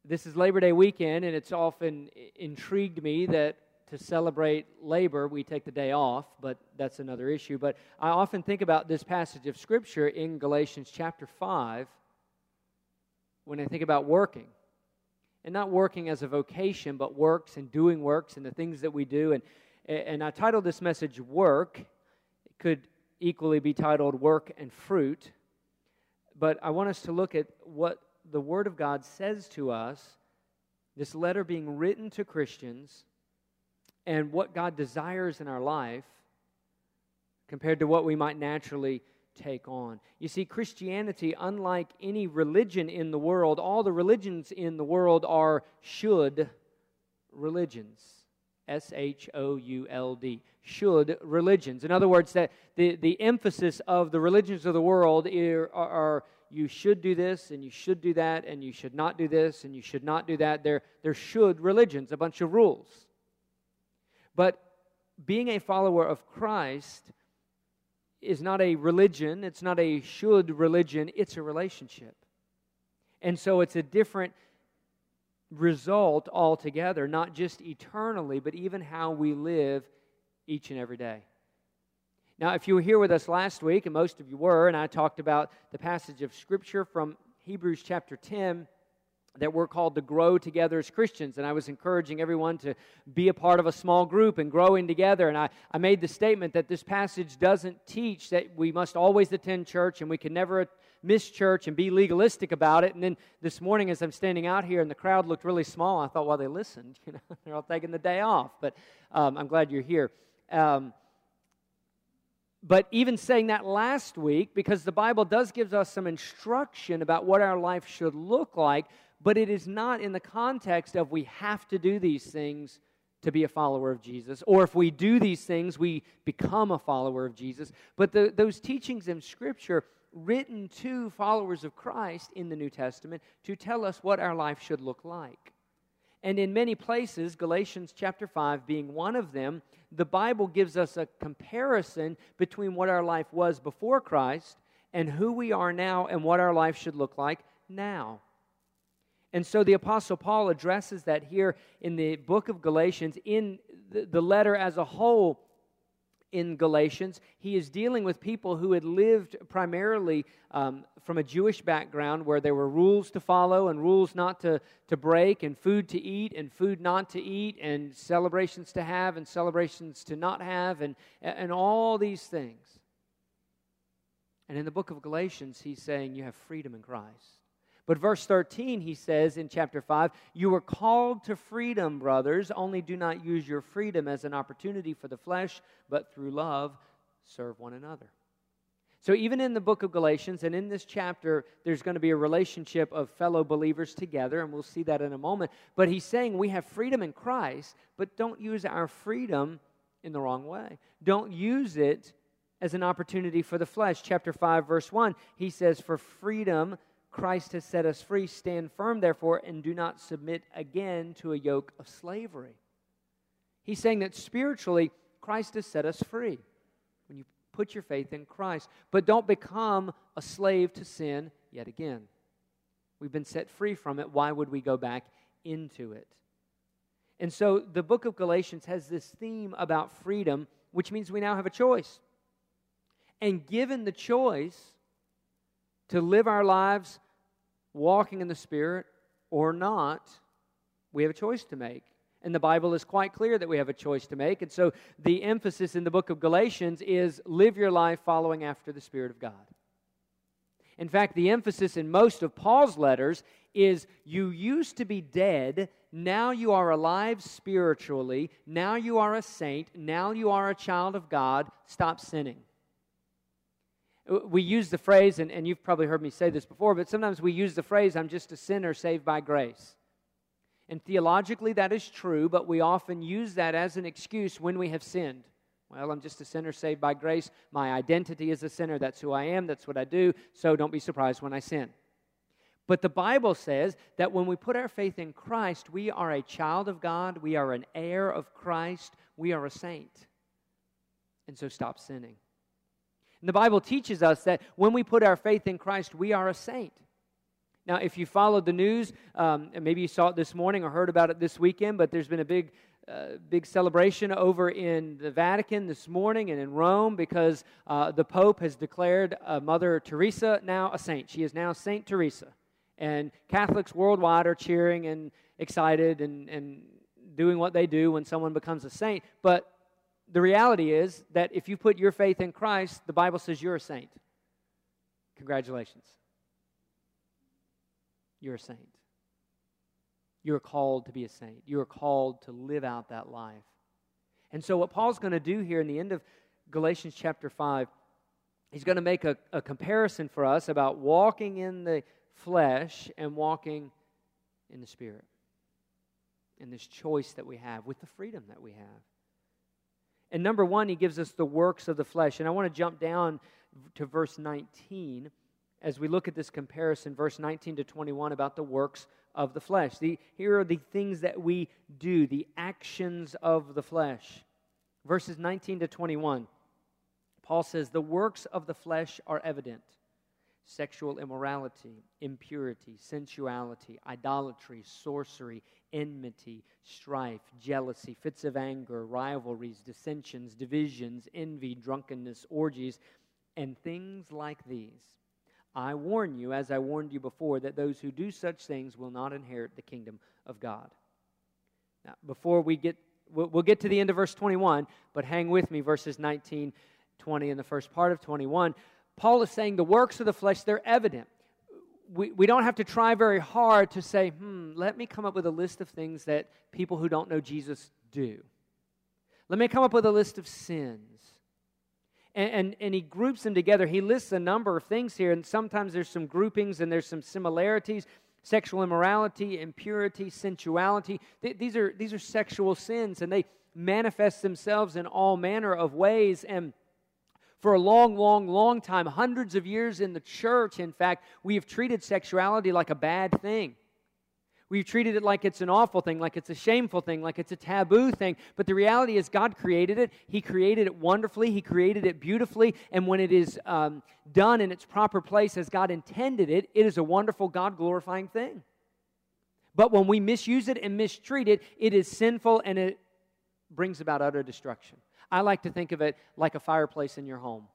This is Labor Day weekend, and it's often intrigued me that to celebrate labor, we take the day off, but that's another issue. But I often think about this passage of Scripture in Galatians chapter 5 when I think about working. And not working as a vocation, but works and doing works and the things that we do. And I titled this message, Work. It could equally be titled Work and Fruit. But I want us to look at what the Word of God says to us, this letter being written to Christians, and what God desires in our life compared to what we might naturally take on. You see, Christianity, unlike any religion in the world, all the religions in the world are should religions. S-H-O-U-L-D. Should religions. In other words, that the emphasis of the religions of the world are you should do this, and you should do that, and you should not do this, and you should not do that. They're should religions, a bunch of rules. But being a follower of Christ is not a religion, it's not a should religion, it's a relationship. And so it's a different result altogether, not just eternally, but even how we live each and every day. Now, if you were here with us last week, and most of you were, and I talked about the passage of Scripture from Hebrews chapter 10, that we're called to grow together as Christians. And I was encouraging everyone to be a part of a small group and growing together. And I made the statement that this passage doesn't teach that we must always attend church and we can never miss church and be legalistic about it. And then this morning as I'm standing out here and the crowd looked really small, I thought, well, they listened. They're all taking the day off. But I'm glad you're here. But even saying that last week, because the Bible does give us some instruction about what our life should look like, but it is not in the context of we have to do these things to be a follower of Jesus, or if we do these things, we become a follower of Jesus. But those teachings in Scripture written to followers of Christ in the New Testament to tell us what our life should look like. And in many places, Galatians chapter 5 being one of them, the Bible gives us a comparison between what our life was before Christ and who we are now and what our life should look like now. And so the Apostle Paul addresses that here in the book of Galatians, in the letter as a whole in Galatians. He is dealing with people who had lived primarily from a Jewish background where there were rules to follow and rules not to break and food to eat and food not to eat and celebrations to have and celebrations to not have and all these things. And in the book of Galatians, he's saying you have freedom in Christ. But verse 13, he says in chapter 5, you were called to freedom, brothers, only do not use your freedom as an opportunity for the flesh, but through love serve one another. So even in the book of Galatians and in this chapter, there's going to be a relationship of fellow believers together, and we'll see that in a moment. But he's saying we have freedom in Christ, but don't use our freedom in the wrong way. Don't use it as an opportunity for the flesh. Chapter 5, verse 1, he says, for freedom Christ has set us free. Stand firm, therefore, and do not submit again to a yoke of slavery. He's saying that spiritually, Christ has set us free when you put your faith in Christ. But don't become a slave to sin yet again. We've been set free from it. Why would we go back into it? And so the book of Galatians has this theme about freedom, which means we now have a choice. And given the choice to live our lives walking in the Spirit or not, we have a choice to make. And the Bible is quite clear that we have a choice to make. And so the emphasis in the book of Galatians is live your life following after the Spirit of God. In fact, the emphasis in most of Paul's letters is you used to be dead, now you are alive spiritually, now you are a saint, now you are a child of God, stop sinning. We use the phrase, and you've probably heard me say this before, but sometimes we use the phrase, I'm just a sinner saved by grace. And theologically that is true, but we often use that as an excuse when we have sinned. Well, I'm just a sinner saved by grace. My identity is a sinner. That's who I am. That's what I do. So don't be surprised when I sin. But the Bible says that when we put our faith in Christ, we are a child of God. We are an heir of Christ. We are a saint. And so stop sinning. And the Bible teaches us that when we put our faith in Christ, we are a saint. Now, if you followed the news, and maybe you saw it this morning or heard about it this weekend, but there's been a big celebration over in the Vatican this morning and in Rome because the Pope has declared Mother Teresa now a saint. She is now Saint Teresa. And Catholics worldwide are cheering and excited and doing what they do when someone becomes a saint. But the reality is that if you put your faith in Christ, the Bible says you're a saint. Congratulations. You're a saint. You're called to be a saint. You're called to live out that life. And so what Paul's going to do here in the end of Galatians chapter 5, he's going to make a comparison for us about walking in the flesh and walking in the Spirit. And this choice that we have with the freedom that we have. And number one, he gives us the works of the flesh. And I want to jump down to verse 19 as we look at this comparison, verse 19 to 21, about the works of the flesh. Here are the things that we do, the actions of the flesh. Verses 19 to 21, Paul says, the works of the flesh are evident. Sexual immorality, impurity, sensuality, idolatry, sorcery, enmity, strife, jealousy, fits of anger, rivalries, dissensions, divisions, envy, drunkenness, orgies, and things like these. I warn you, as I warned you before, that those who do such things will not inherit the kingdom of God. Now, before we'll get to the end of verse 21, but hang with me, verses 19, 20, and the first part of 21. Paul is saying the works of the flesh, they're evident. We don't have to try very hard to say, let me come up with a list of things that people who don't know Jesus do. Let me come up with a list of sins. And he groups them together. He lists a number of things here, and sometimes there's some groupings and there's some similarities. Sexual immorality, impurity, sensuality. These are sexual sins, and they manifest themselves in all manner of ways. And for a long time, hundreds of years in the church, in fact, we have treated sexuality like a bad thing. We've treated it like it's an awful thing, like it's a shameful thing, like it's a taboo thing. But the reality is God created it. He created it wonderfully. He created it beautifully. And when it is done in its proper place as God intended it, it is a wonderful, God-glorifying thing. But when we misuse it and mistreat it, it is sinful and it brings about utter destruction. I like to think of it like a fireplace in your home.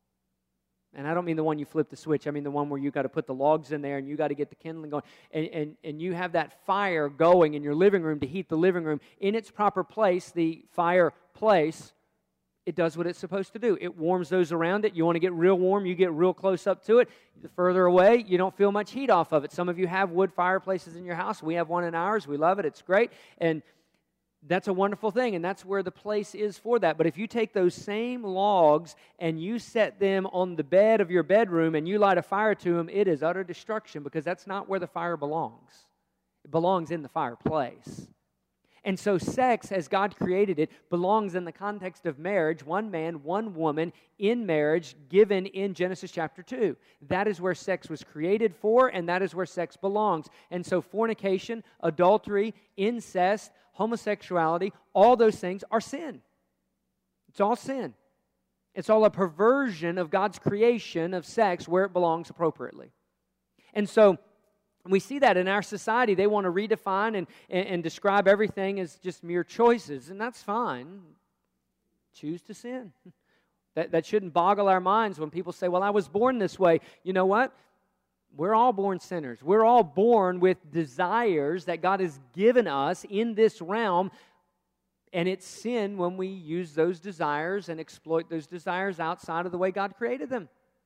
And I don't mean the one you flip the switch. I mean the one where you got to put the logs in there and you got to get the kindling going. And you have that fire going in your living room to heat the living room. In its proper place, the fireplace, it does what it's supposed to do. It warms those around it. You want to get real warm, you get real close up to it. The further away, you don't feel much heat off of it. Some of you have wood fireplaces in your house. We have one in ours. We love it. It's great. And that's a wonderful thing, and that's where the place is for that. But if you take those same logs and you set them on the bed of your bedroom and you light a fire to them, it is utter destruction because that's not where the fire belongs. It belongs in the fireplace. And so sex, as God created it, belongs in the context of marriage, one man, one woman, in marriage, given in Genesis chapter 2. That is where sex was created for, and that is where sex belongs. And so fornication, adultery, incest, homosexuality, all those things are sin. It's all sin. It's all a perversion of God's creation of sex where it belongs appropriately. And so we see that in our society. They want to redefine and describe everything as just mere choices, and that's fine. Choose to sin. That shouldn't boggle our minds when people say, well, I was born this way. You know what? We're all born sinners. We're all born with desires that God has given us in this realm, and it's sin when we use those desires and exploit those desires outside of the way God created them.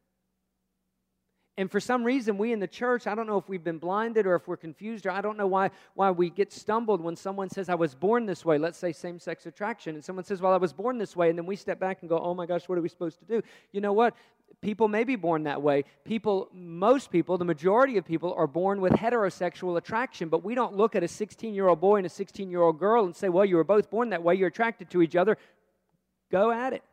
And for some reason, we in the church, I don't know if we've been blinded or if we're confused, or I don't know why we get stumbled when someone says, I was born this way. Let's say same-sex attraction. And someone says, well, I was born this way. And then we step back and go, oh my gosh, what are we supposed to do? You know what? People may be born that way. Most people, the majority of people are born with heterosexual attraction, but we don't look at a 16-year-old boy and a 16-year-old girl and say, well, you were both born that way. You're attracted to each other. Go at it.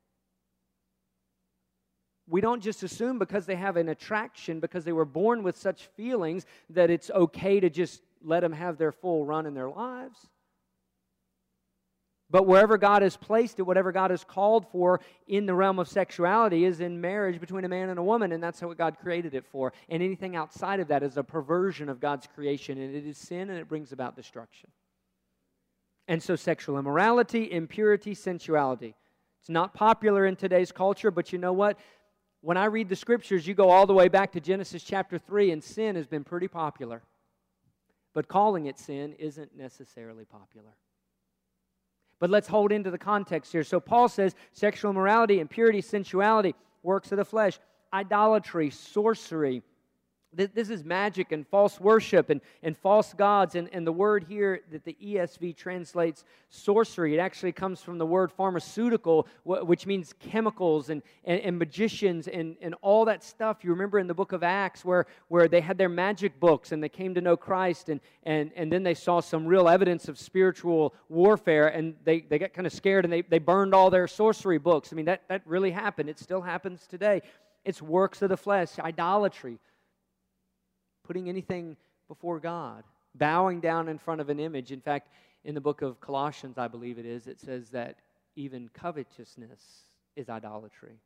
We don't just assume because they have an attraction, because they were born with such feelings, that it's okay to just let them have their full run in their lives. But wherever God has placed it, whatever God has called for in the realm of sexuality is in marriage between a man and a woman, and that's what God created it for. And anything outside of that is a perversion of God's creation, and it is sin, and it brings about destruction. And so sexual immorality, impurity, sensuality. It's not popular in today's culture, but you know what? When I read the Scriptures, you go all the way back to Genesis chapter 3, and sin has been pretty popular. But calling it sin isn't necessarily popular. But let's hold into the context here. So Paul says sexual immorality, impurity, sensuality, works of the flesh, idolatry, sorcery. This is magic and false worship and false gods. And the word here that the ESV translates sorcery, it actually comes from the word pharmaceutical, which means chemicals and magicians and all that stuff. You remember in the book of Acts where they had their magic books and they came to know Christ and then they saw some real evidence of spiritual warfare and they got kind of scared and they burned all their sorcery books. I mean, that really happened. It still happens today. It's works of the flesh, idolatry. Putting anything before God, bowing down in front of an image. In fact, in the book of Colossians, I believe it is, it says that even covetousness is idolatry.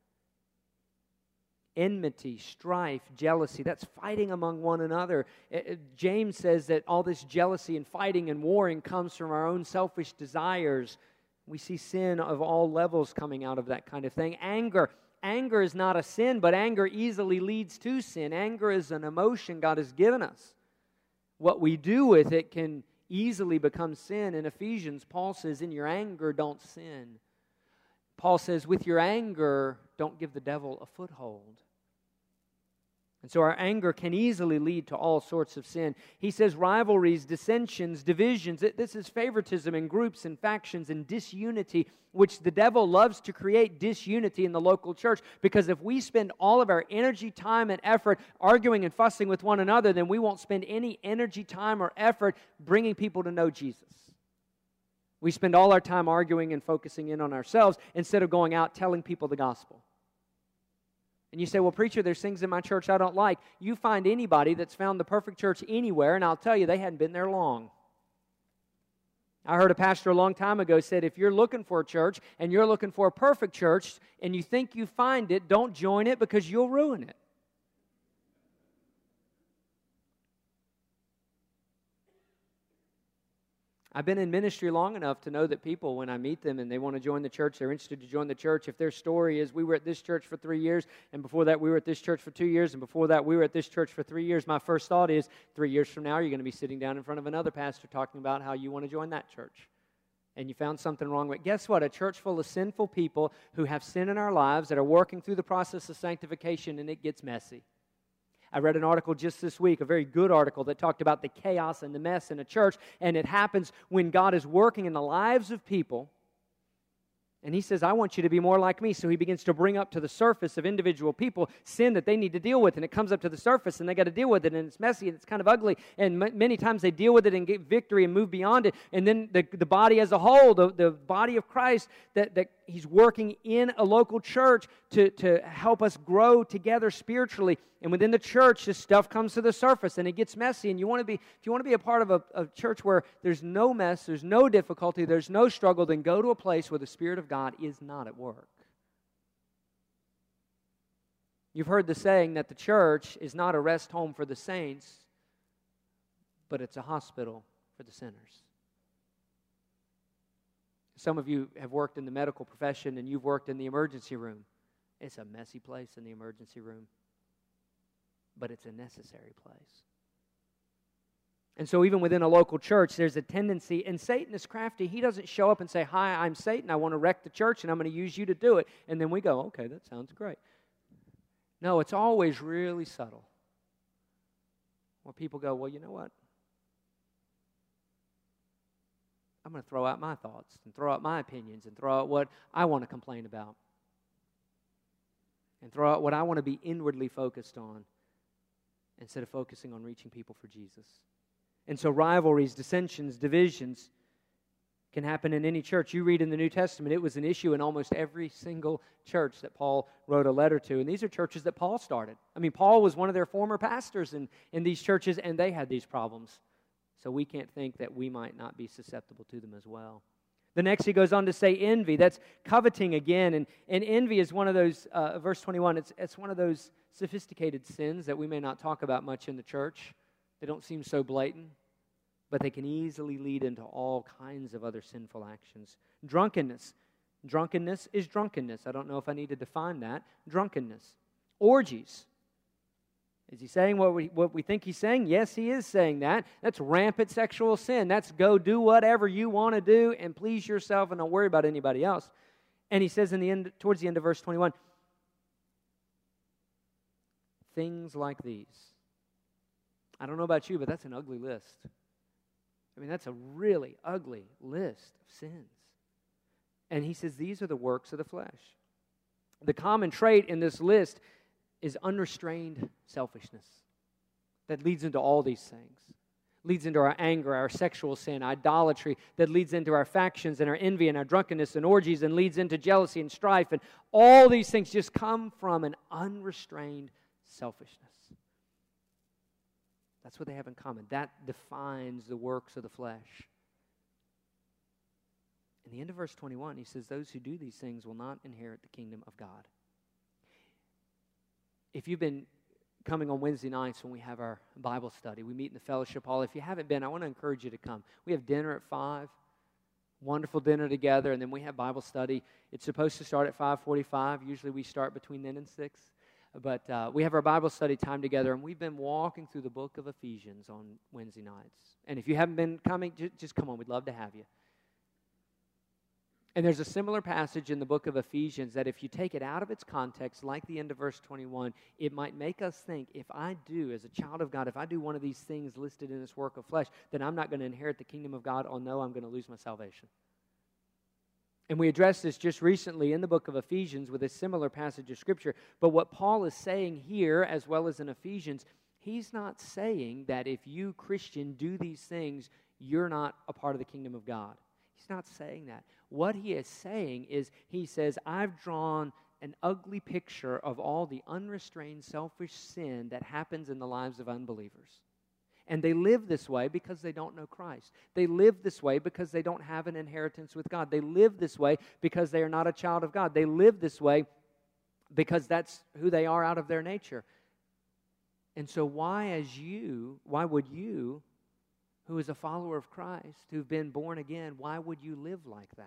Enmity, strife, jealousy, that's fighting among one another. James says that all this jealousy and fighting and warring comes from our own selfish desires. We see sin of all levels coming out of that kind of thing. Anger is not a sin, but anger easily leads to sin. Anger is an emotion God has given us. What we do with it can easily become sin. In Ephesians, Paul says, in your anger, don't sin. Paul says, with your anger, don't give the devil a foothold. And so our anger can easily lead to all sorts of sin. He says rivalries, dissensions, divisions. This is favoritism in groups and factions and disunity, which the devil loves to create disunity in the local church. Because if we spend all of our energy, time, and effort arguing and fussing with one another, then we won't spend any energy, time, or effort bringing people to know Jesus. We spend all our time arguing and focusing in on ourselves instead of going out telling people the gospel. And you say, well, preacher, there's things in my church I don't like. You find anybody that's found the perfect church anywhere, and I'll tell you, they hadn't been there long. I heard a pastor a long time ago said, if you're looking for a church and you're looking for a perfect church and you think you find it, don't join it because you'll ruin it. I've been in ministry long enough to know that people, when I meet them and they want to join the church, they're interested to join the church. If their story is, we were at this church for 3 years, and before that we were at this church for 2 years, and before that we were at this church for 3 years, my first thought is, 3 years from now you're going to be sitting down in front of another pastor talking about how you want to join that church. And you found something wrong with it. Guess what? A church full of sinful people who have sin in our lives that are working through the process of sanctification, and it gets messy. I read an article just this week, a very good article that talked about the chaos and the mess in a church, and it happens when God is working in the lives of people, and He says, I want you to be more like me. So He begins to bring up to the surface of individual people sin that they need to deal with, and it comes up to the surface, and they got to deal with it, and it's messy, and it's kind of ugly, and many times they deal with it and get victory and move beyond it, and then the body as a whole, the body of Christ, that He's working in a local church to help us grow together spiritually. And within the church, this stuff comes to the surface, and it gets messy. And if you want to be a part of a church where there's no mess, there's no difficulty, there's no struggle, then go to a place where the Spirit of God is not at work. You've heard the saying that the church is not a rest home for the saints, but it's a hospital for the sinners. Some of you have worked in the medical profession, and you've worked in the emergency room. It's a messy place in the emergency room, but it's a necessary place. And so even within a local church, there's a tendency, and Satan is crafty. He doesn't show up and say, hi, I'm Satan. I want to wreck the church, and I'm going to use you to do it. And then we go, okay, that sounds great. No, it's always really subtle. Where people go, well, you know what? I'm going to throw out my thoughts and throw out my opinions and throw out what I want to complain about and throw out what I want to be inwardly focused on instead of focusing on reaching people for Jesus. And so rivalries, dissensions, divisions can happen in any church. You read in the New Testament, it was an issue in almost every single church that Paul wrote a letter to. And these are churches that Paul started. I mean, Paul was one of their former pastors in these churches, and they had these problems. So we can't think that we might not be susceptible to them as well. The next he goes on to say envy. That's coveting again. And envy is one of those, verse 21, it's one of those sophisticated sins that we may not talk about much in the church. They don't seem so blatant, but they can easily lead into all kinds of other sinful actions. Drunkenness. Drunkenness is drunkenness. I don't know if I need to define that. Drunkenness. Orgies. Is he saying what we think he's saying? Yes, he is saying that. That's rampant sexual sin. That's go do whatever you want to do and please yourself and don't worry about anybody else. And he says towards the end of verse 21, things like these. I don't know about you, but that's an ugly list. I mean, that's a really ugly list of sins. And he says these are the works of the flesh. The common trait in this list is unrestrained selfishness that leads into all these things. Leads into our anger, our sexual sin, idolatry, that leads into our factions and our envy and our drunkenness and orgies, and leads into jealousy and strife. And all these things just come from an unrestrained selfishness. That's what they have in common. That defines the works of the flesh. In the end of verse 21, he says, those who do these things will not inherit the kingdom of God. If you've been coming on Wednesday nights when we have our Bible study, we meet in the fellowship hall. If you haven't been, I want to encourage you to come. We have dinner at 5, wonderful dinner together, and then we have Bible study. It's supposed to start at 5:45. Usually we start between then and 6. But we have our Bible study time together, and we've been walking through the book of Ephesians on Wednesday nights. And if you haven't been coming, just come on. We'd love to have you. And there's a similar passage in the book of Ephesians that if you take it out of its context, like the end of verse 21, it might make us think, if I do, as a child of God, if I do one of these things listed in this work of flesh, then I'm not going to inherit the kingdom of God, or no, I'm going to lose my salvation. And we addressed this just recently in the book of Ephesians with a similar passage of Scripture. But what Paul is saying here, as well as in Ephesians, he's not saying that if you, Christian, do these things, you're not a part of the kingdom of God. He's not saying that. What he is saying is, he says, I've drawn an ugly picture of all the unrestrained, selfish sin that happens in the lives of unbelievers. And they live this way because they don't know Christ. They live this way because they don't have an inheritance with God. They live this way because they are not a child of God. They live this way because that's who they are out of their nature. And so why would you, who is a follower of Christ, who've been born again, why would you live like that?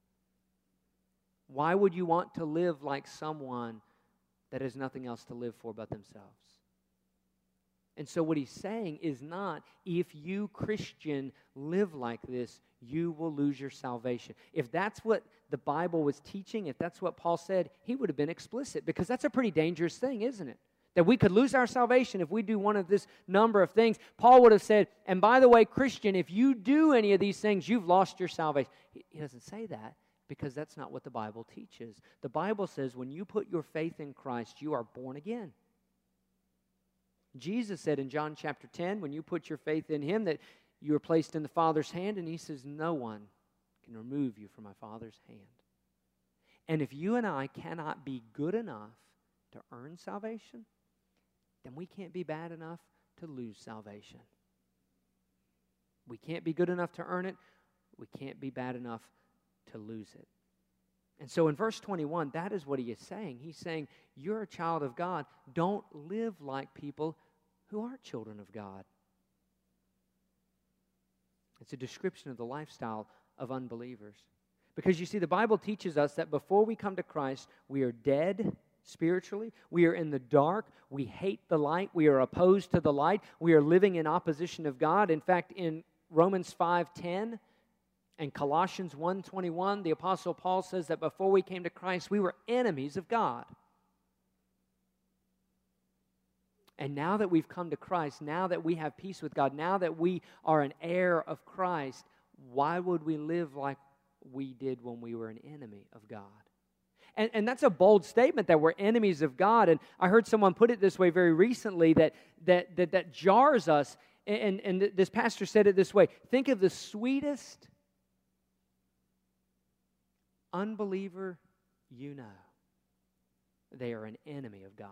Why would you want to live like someone that has nothing else to live for but themselves? And so what he's saying is not, if you, Christian, live like this, you will lose your salvation. If that's what the Bible was teaching, if that's what Paul said, he would have been explicit, because that's a pretty dangerous thing, isn't it? That we could lose our salvation if we do one of this number of things. Paul would have said, and by the way, Christian, if you do any of these things, you've lost your salvation. He doesn't say that, because that's not what the Bible teaches. The Bible says when you put your faith in Christ, you are born again. Jesus said in John chapter 10, when you put your faith in Him, that you are placed in the Father's hand, and He says, no one can remove you from my Father's hand. And if you and I cannot be good enough to earn salvation, then we can't be bad enough to lose salvation. We can't be good enough to earn it. We can't be bad enough to lose it. And so in verse 21, that is what he is saying. He's saying, you're a child of God. Don't live like people who aren't children of God. It's a description of the lifestyle of unbelievers. Because you see, the Bible teaches us that before we come to Christ, we are dead spiritually. We are in the dark. We hate the light. We are opposed to the light. We are living in opposition of God. In fact, in Romans 5:10 and Colossians 1:21, the Apostle Paul says that before we came to Christ, we were enemies of God. And now that we've come to Christ, now that we have peace with God, now that we are an heir of Christ, why would we live like we did when we were an enemy of God? And that's a bold statement, that we're enemies of God. And I heard someone put it this way very recently, that jars us. And this pastor said it this way: think of the sweetest unbeliever you know. They are an enemy of God.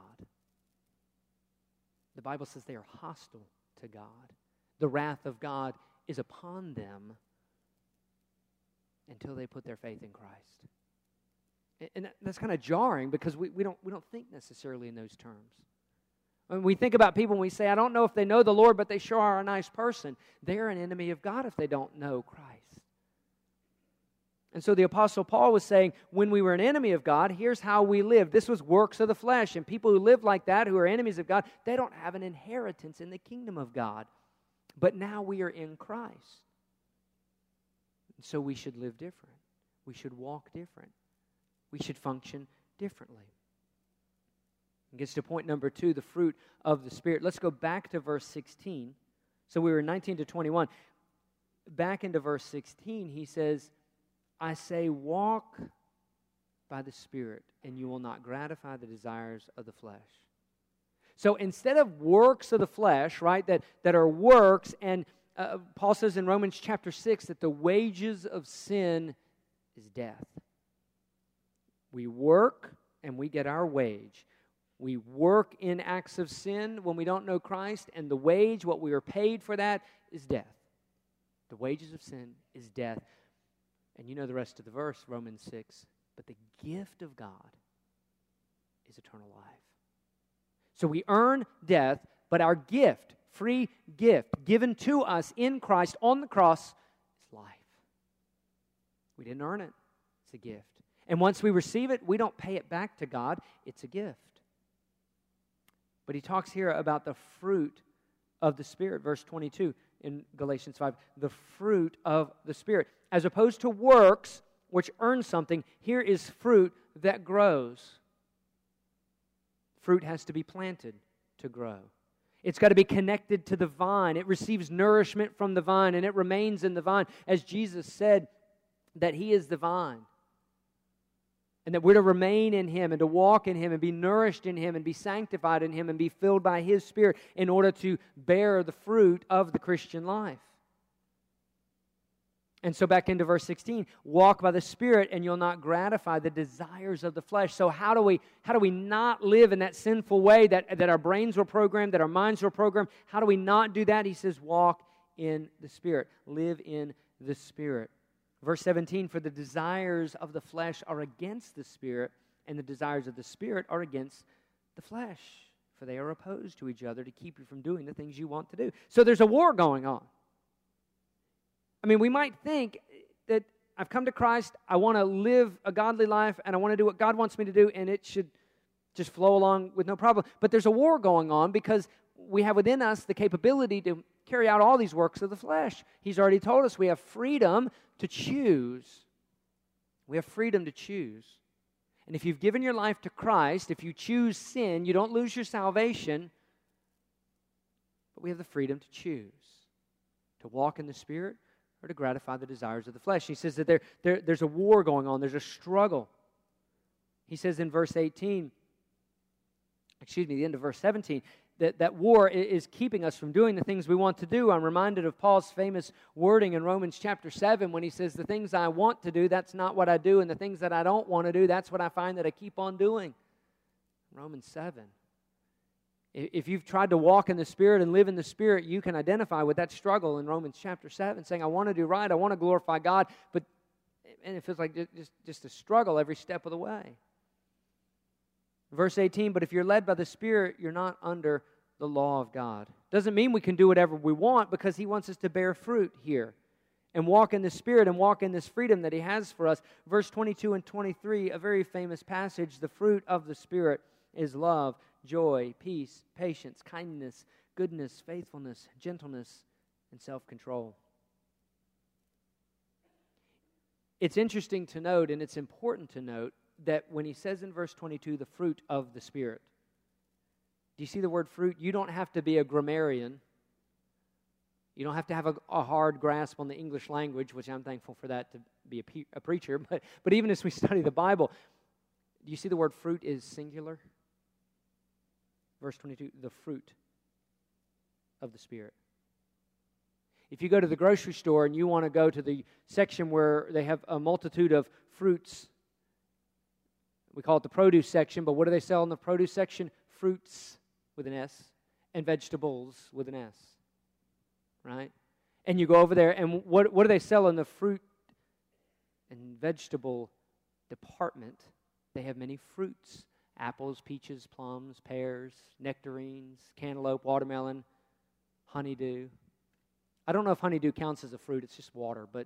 The Bible says they are hostile to God. The wrath of God is upon them. until they put their faith in Christ. And that's kind of jarring because we don't think necessarily in those terms. When we think about people and we say, I don't know if they know the Lord, but they sure are a nice person. They're an enemy of God if they don't know Christ. And so the Apostle Paul was saying, when we were an enemy of God, here's how we lived. This was works of the flesh. And people who live like that, who are enemies of God, they don't have an inheritance in the kingdom of God. But now we are in Christ. And so we should live different. We should walk different. We should function differently. It gets to point number 2, the fruit of the Spirit. Let's go back to verse 16. So we were 19 to 21. Back into verse 16, he says, I say, walk by the Spirit, and you will not gratify the desires of the flesh. So instead of works of the flesh, right, that are works, and Paul says in Romans chapter 6 that the wages of sin is death. We work, and we get our wage. We work in acts of sin when we don't know Christ, and the wage, what we are paid for that, is death. The wages of sin is death. And you know the rest of the verse, Romans 6. But the gift of God is eternal life. So we earn death, but our gift, free gift, given to us in Christ on the cross, is life. We didn't earn it. It's a gift. And once we receive it, we don't pay it back to God. It's a gift. But he talks here about the fruit of the Spirit, verse 22 in Galatians 5, the fruit of the Spirit. As opposed to works, which earn something, here is fruit that grows. Fruit has to be planted to grow. It's got to be connected to the vine. It receives nourishment from the vine, and it remains in the vine, as Jesus said that He is the vine. And that we're to remain in Him and to walk in Him and be nourished in Him and be sanctified in Him and be filled by His Spirit in order to bear the fruit of the Christian life. And so back into verse 16, walk by the Spirit and you'll not gratify the desires of the flesh. So how do we not live in that sinful way that our brains were programmed, that our minds were programmed? How do we not do that? He says, walk in the Spirit. Live in the Spirit. Verse 17, for the desires of the flesh are against the Spirit, and the desires of the Spirit are against the flesh. For they are opposed to each other to keep you from doing the things you want to do. So there's a war going on. I mean, we might think that I've come to Christ, I want to live a godly life, and I want to do what God wants me to do, and it should just flow along with no problem. But there's a war going on because we have within us the capability to carry out all these works of the flesh. He's already told us we have freedom to choose. We have freedom to choose. And if you've given your life to Christ, if you choose sin, you don't lose your salvation, but we have the freedom to choose, to walk in the Spirit or to gratify the desires of the flesh. He says that there's a war going on, there's a struggle. He says in verse 18, the end of verse 17, that war is keeping us from doing the things we want to do. I'm reminded of Paul's famous wording in Romans chapter 7 when he says, the things I want to do, that's not what I do, and the things that I don't want to do, that's what I find that I keep on doing. Romans 7. If you've tried to walk in the Spirit and live in the Spirit, you can identify with that struggle in Romans chapter 7, saying, I want to do right, I want to glorify God, and it feels like just a struggle every step of the way. Verse 18, but if you're led by the Spirit, you're not under the law of God. Doesn't mean we can do whatever we want, because He wants us to bear fruit here and walk in the Spirit and walk in this freedom that He has for us. Verse 22 and 23, a very famous passage, the fruit of the Spirit is love, joy, peace, patience, kindness, goodness, faithfulness, gentleness, and self-control. It's interesting to note, and it's important to note, that when he says in verse 22, the fruit of the Spirit, do you see the word fruit? You don't have to be a grammarian. You don't have to have a hard grasp on the English language, which I'm thankful for that to be a preacher. But even as we study the Bible, do you see the word fruit is singular? Verse 22, the fruit of the Spirit. If you go to the grocery store and you want to go to the section where they have a multitude of fruits, we call it the produce section, but what do they sell in the produce section? Fruits with an S and vegetables with an S, right? And you go over there, and what do they sell in the fruit and vegetable department, they have many fruits: apples, peaches, plums, pears, nectarines, cantaloupe, watermelon, honeydew. I don't know if honeydew counts as a fruit. It's just water, but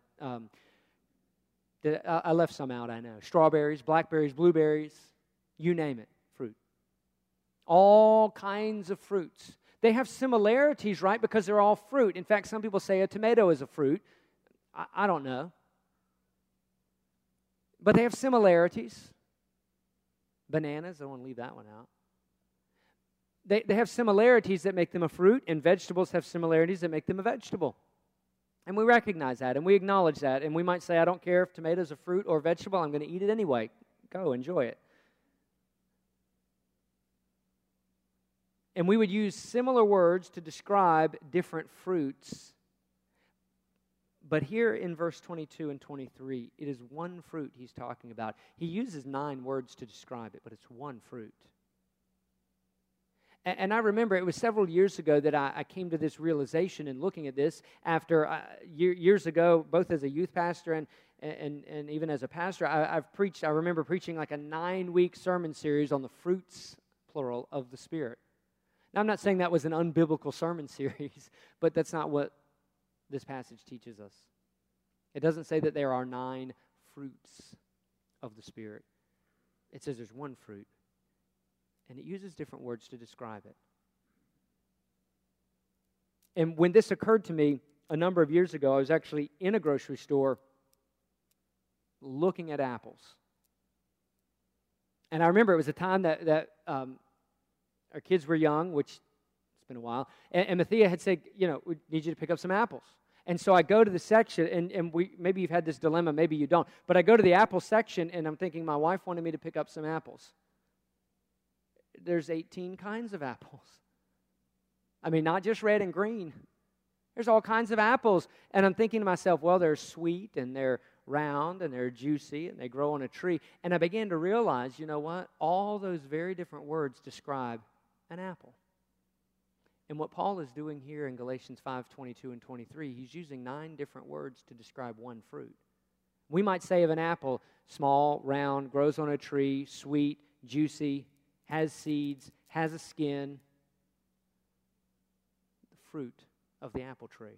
I left some out, I know. Strawberries, blackberries, blueberries, you name it, fruit. All kinds of fruits. They have similarities, right, because they're all fruit. In fact, some people say a tomato is a fruit. I don't know. But they have similarities. Bananas, I don't want to leave that one out. They have similarities that make them a fruit, and vegetables have similarities that make them a vegetable. And we recognize that, and we acknowledge that. And we might say, I don't care if tomatoes are fruit or vegetable, I'm going to eat it anyway. Go, enjoy it. And we would use similar words to describe different fruits. But here in verse 22 and 23, it is one fruit he's talking about. He uses 9 words to describe it, but it's one fruit. And I remember it was several years ago that I came to this realization in looking at this after years ago, both as a youth pastor and even as a pastor, I remember preaching like a 9-week sermon series on the fruits, plural, of the Spirit. Now, I'm not saying that was an unbiblical sermon series, but that's not what this passage teaches us. It doesn't say that there are 9 fruits of the Spirit. It says there's one fruit, and it uses different words to describe it. And when this occurred to me a number of years ago, I was actually in a grocery store looking at apples. And I remember it was a time that our kids were young, which it's been a while, and Mathia had said, we need you to pick up some apples. And so I go to the section, and maybe you've had this dilemma, maybe you don't, but I go to the apple section, and I'm thinking my wife wanted me to pick up some apples. There's 18 kinds of apples. I mean, not just red and green. There's all kinds of apples. And I'm thinking to myself, well, they're sweet, and they're round, and they're juicy, and they grow on a tree. And I began to realize, you know what? All those very different words describe an apple. And what Paul is doing here in Galatians 5:22 and 23, he's using 9 different words to describe one fruit. We might say of an apple, small, round, grows on a tree, sweet, juicy, has seeds, has a skin. The fruit of the apple tree.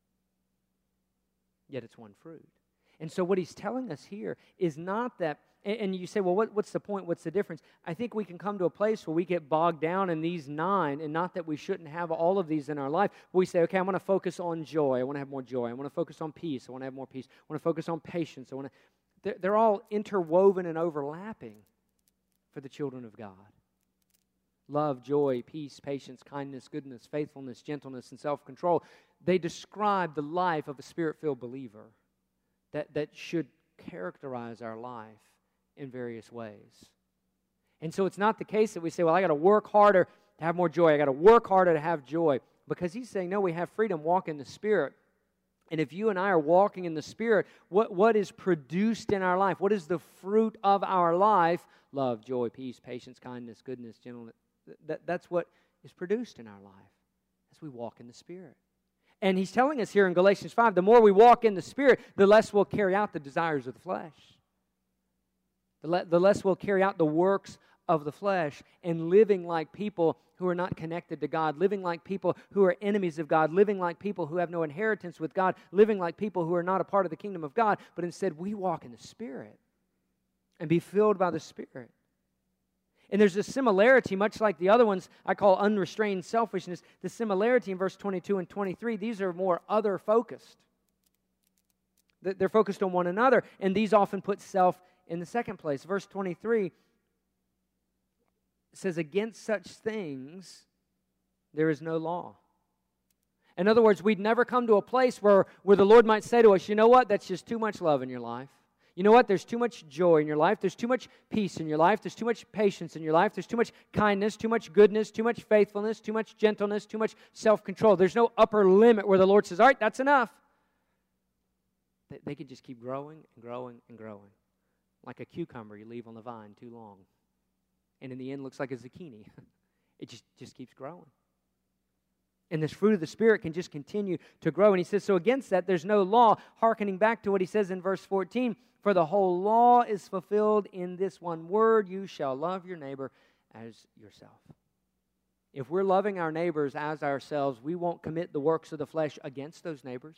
Yet it's one fruit. And so what he's telling us here is not that, and you say, well, what's the point? What's the difference? I think we can come to a place where we get bogged down in these 9, and not that we shouldn't have all of these in our life. But we say, okay, I want to focus on joy. I want to have more joy. I want to focus on peace. I want to have more peace. I want to focus on patience. They're all interwoven and overlapping for the children of God. Love, joy, peace, patience, kindness, goodness, faithfulness, gentleness, and self-control. They describe the life of a Spirit-filled believer that should characterize our life in various ways. And so it's not the case that we say, well, I got to work harder to have more joy. I got to work harder to have joy. Because he's saying, no, we have freedom, walk in the Spirit. And if you and I are walking in the Spirit, what is produced in our life? What is the fruit of our life? Love, joy, peace, patience, kindness, goodness, gentleness. That's what is produced in our life as we walk in the Spirit. And he's telling us here in Galatians 5, the more we walk in the Spirit, the less we'll carry out the desires of the flesh. The less we'll carry out the works of the flesh, and living like people who are not connected to God, living like people who are enemies of God, living like people who have no inheritance with God, living like people who are not a part of the kingdom of God, but instead we walk in the Spirit and be filled by the Spirit. And there's a similarity, much like the other ones I call unrestrained selfishness. The similarity in verse 22 and 23, these are more other-focused. They're focused on one another, and these often put self in the second place. Verse 23 says, against such things there is no law. In other words, we'd never come to a place where the Lord might say to us, you know what, that's just too much love in your life. You know what? There's too much joy in your life. There's too much peace in your life. There's too much patience in your life. There's too much kindness, too much goodness, too much faithfulness, too much gentleness, too much self-control. There's no upper limit where the Lord says, all right, that's enough. They could just keep growing and growing and growing. Like a cucumber you leave on the vine too long. And in the end, looks like a zucchini. It just keeps growing. And this fruit of the Spirit can just continue to grow. And he says, so against that, there's no law, hearkening back to what he says in verse 14, for the whole law is fulfilled in this one word, you shall love your neighbor as yourself. If we're loving our neighbors as ourselves, we won't commit the works of the flesh against those neighbors,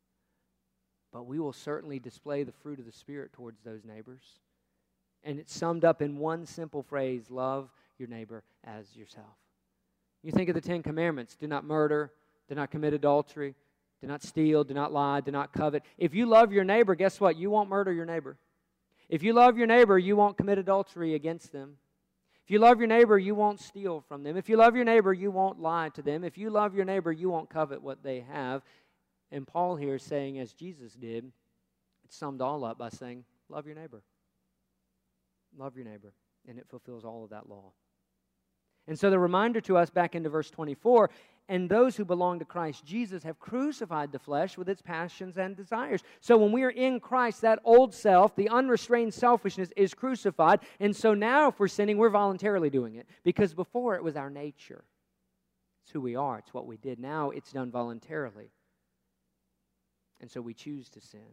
but we will certainly display the fruit of the Spirit towards those neighbors. And it's summed up in one simple phrase, love your neighbor as yourself. You think of the 10 Commandments, do not murder, do not commit adultery, do not steal, do not lie, do not covet. If you love your neighbor, guess what? You won't murder your neighbor. If you love your neighbor, you won't commit adultery against them. If you love your neighbor, you won't steal from them. If you love your neighbor, you won't lie to them. If you love your neighbor, you won't covet what they have. And Paul here is saying, as Jesus did, it summed all up by saying, love your neighbor. Love your neighbor. And it fulfills all of that law. And so the reminder to us back into verse 24, and those who belong to Christ Jesus have crucified the flesh with its passions and desires. So when we are in Christ, that old self, the unrestrained selfishness is crucified. And so now if we're sinning, we're voluntarily doing it. Because before it was our nature. It's who we are. It's what we did. Now it's done voluntarily. And so we choose to sin.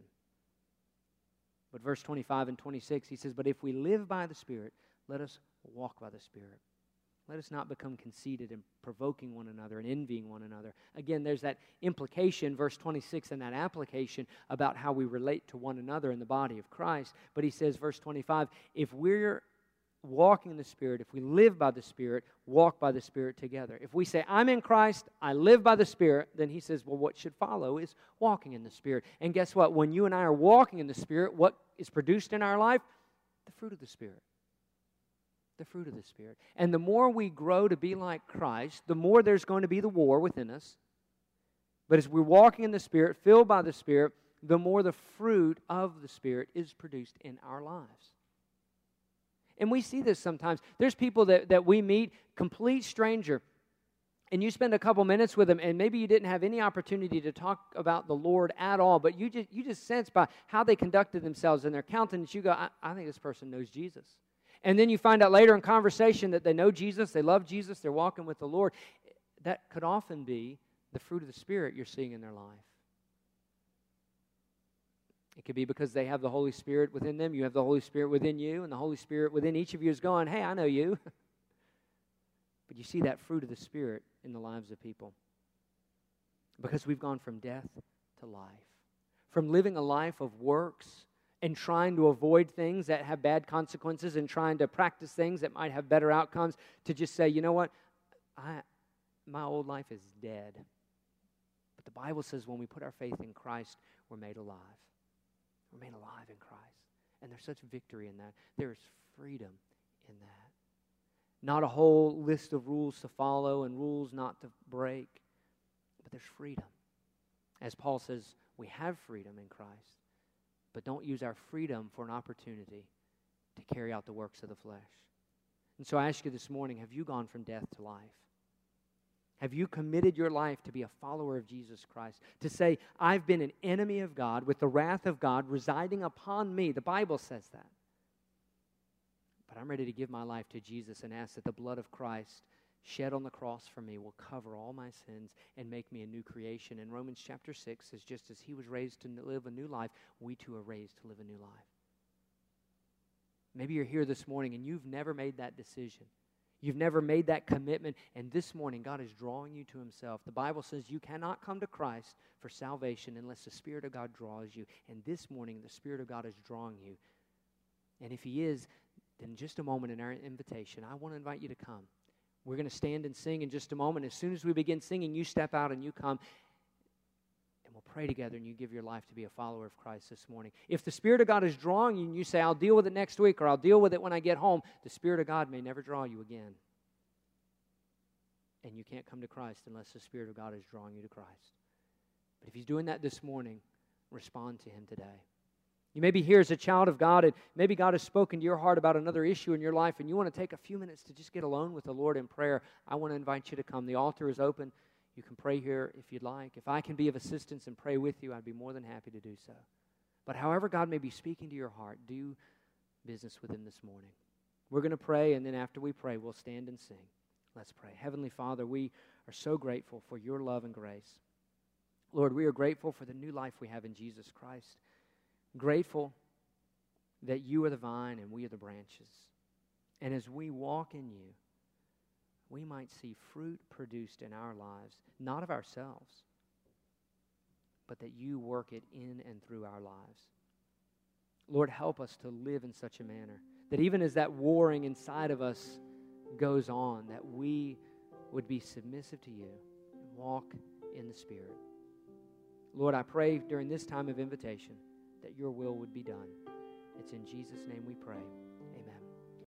But verse 25 and 26, he says, but if we live by the Spirit, let us walk by the Spirit. Let us not become conceited and provoking one another and envying one another. Again, there's that implication, verse 26, and that application about how we relate to one another in the body of Christ. But he says, verse 25, if we're walking in the Spirit, if we live by the Spirit, walk by the Spirit together. If we say, I'm in Christ, I live by the Spirit, then he says, well, what should follow is walking in the Spirit. And guess what? When you and I are walking in the Spirit, what is produced in our life? The fruit of the Spirit. The fruit of the Spirit. And the more we grow to be like Christ, the more there's going to be the war within us. But as we're walking in the Spirit, filled by the Spirit, the more the fruit of the Spirit is produced in our lives. And we see this sometimes. There's people that we meet, complete stranger, and you spend a couple minutes with them, and maybe you didn't have any opportunity to talk about the Lord at all, but you just sense by how they conducted themselves and their countenance, you go, I think this person knows Jesus. And then you find out later in conversation that they know Jesus, they love Jesus, they're walking with the Lord. That could often be the fruit of the Spirit you're seeing in their life. It could be because they have the Holy Spirit within them, you have the Holy Spirit within you, and the Holy Spirit within each of you is going, hey, I know you. But you see that fruit of the Spirit in the lives of people. Because we've gone from death to life. From living a life of works and trying to avoid things that have bad consequences and trying to practice things that might have better outcomes, to just say, you know what, my old life is dead. But the Bible says when we put our faith in Christ, we're made alive. We're made alive in Christ. And there's such victory in that. There is freedom in that. Not a whole list of rules to follow and rules not to break, but there's freedom. As Paul says, we have freedom in Christ. But don't use our freedom for an opportunity to carry out the works of the flesh. And so I ask you this morning, have you gone from death to life? Have you committed your life to be a follower of Jesus Christ? To say, I've been an enemy of God with the wrath of God residing upon me. The Bible says that. But I'm ready to give my life to Jesus and ask that the blood of Christ shed on the cross for me will cover all my sins and make me a new creation. And Romans chapter 6 says, just as he was raised to live a new life, we too are raised to live a new life. Maybe you're here this morning and you've never made that decision. You've never made that commitment, and this morning God is drawing you to himself. The Bible says you cannot come to Christ for salvation unless the Spirit of God draws you. And this morning the Spirit of God is drawing you. And if he is, then in just a moment in our invitation, I want to invite you to come. We're going to stand and sing in just a moment. As soon as we begin singing, you step out and you come. And we'll pray together and you give your life to be a follower of Christ this morning. If the Spirit of God is drawing you and you say, I'll deal with it next week or I'll deal with it when I get home, the Spirit of God may never draw you again. And you can't come to Christ unless the Spirit of God is drawing you to Christ. But if he's doing that this morning, respond to him today. You may be here as a child of God, and maybe God has spoken to your heart about another issue in your life, and you want to take a few minutes to just get alone with the Lord in prayer. I want to invite you to come. The altar is open. You can pray here if you'd like. If I can be of assistance and pray with you, I'd be more than happy to do so. But however God may be speaking to your heart, do business with him this morning. We're going to pray, and then after we pray, we'll stand and sing. Let's pray. Heavenly Father, we are so grateful for your love and grace. Lord, we are grateful for the new life we have in Jesus Christ. Grateful that you are the vine and we are the branches. And as we walk in you, we might see fruit produced in our lives, not of ourselves, but that you work it in and through our lives. Lord, help us to live in such a manner that even as that warring inside of us goes on, that we would be submissive to you and walk in the Spirit. Lord, I pray during this time of invitation that your will would be done. It's in Jesus' name we pray.